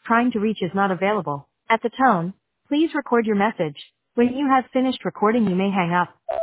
trying to reach is not available. At the tone, please record your message. When you have finished recording, you may hang up.